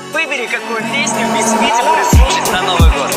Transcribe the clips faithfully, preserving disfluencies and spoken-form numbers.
Выбери, какую песню без видео будешь слушать на Новый год.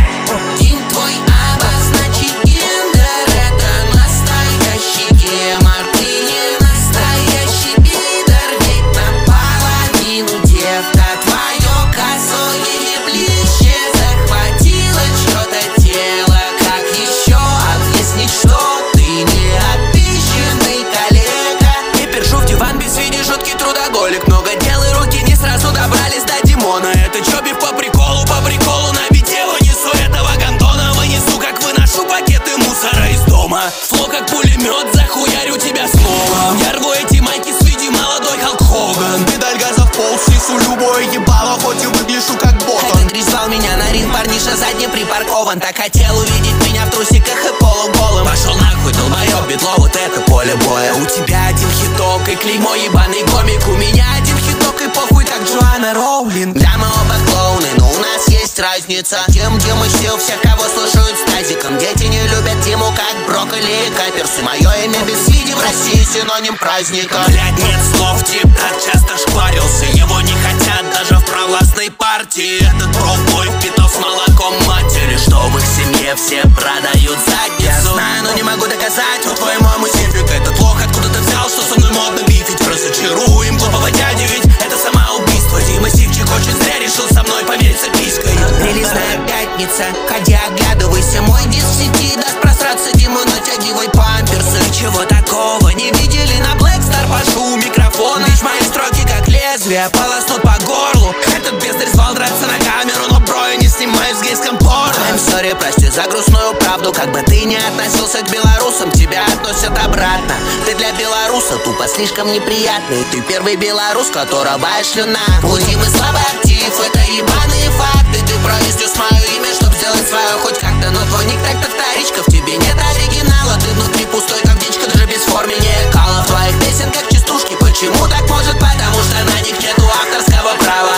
День твой обозначи гендер, это настоящий гемор. Ты не настоящий пидор, ведь наполовину девка. Твое косое еблище захватило чье-то тело. Как еще объяснить, что ты не отпищенный коллега? Не першу в диван без виде, жуткий трудоголик. Много дел и руки не сразу добрались до Димона. Это чё, биф по приколу, по приколу на бите вынесу этого гондона. Вынесу, как выношу пакеты мусора из дома. Фло как пулемет, захуярю тебя снова. Я рву эти майки с виде молодой Халк Хоган. Педаль газа в пол, снесу любое ебало, хоть и выгляжу как ботан. Этот Крис звал меня на ринг, парниша задним припаркован. Так хотел увидеть меня в трусиках и полуголым. Пошел нахуй, долбоёб, бедло, вот это поле боя. У тебя один хиток и клеймо ебаный гомик. У меня один хиток и похуй, как Джоанна Роулинг. Да, мы оба клоуны, но у нас есть разница. Тем, где мы все, всех, кого слушают с тазиком. Дети не любят Тиму, как брокколи и каперсы. Мое имя без виде в России синоним праздника. Блядь, нет слов, тип так часто шпарился. Его не хотят даже в провластной партии. Этот пробой впитал с молоком матери, что в их семье все продают задницу. Я знаю, но не могу доказать, вот твой мой мусифик. Этот лох, откуда ты взял, что со мной модно бифить? Разочаруем глупого дядю, ведь это самоубийство. Дима Сивчик очень зря решил со мной помериться писькой. Релизная пятница, ходи оглядывайся. Мой диск в сети даст просраться, Дима, натягивай памперсы. Ничего такого не видели на Black Star, пошу у микрофона. Бич, мои строки как лезвие полоснут по горлу. Этот бездарь звал драться на камеру, но бро, я не снимаю в гейском порно. I'm sorry, прости за грустную правду. Как бы ты ни относился к белорусам, тебя относят обратно. Ты для белоруса тупо слишком неприятный. Ты первый белорус, которого шлюна. У Димы слабый актив, это ебаные факты. Ты произнес мое имя, чтоб сделать свое хоть как-то. Но твой ник так-то вторичка, в тебе нет оригинала. Ты внутри пустой, как птичка, даже без формы не кала. В твоих песенках частушки, почему так может? Потому что на них нету авторского права.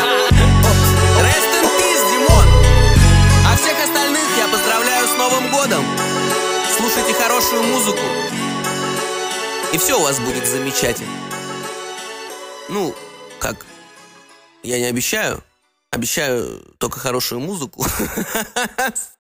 Rest in peace, Димон. А всех остальных я поздравляю с Новым годом. Слушайте хорошую музыку, и все у вас будет замечательно. Ну, как? Я не обещаю. Обещаю только хорошую музыку.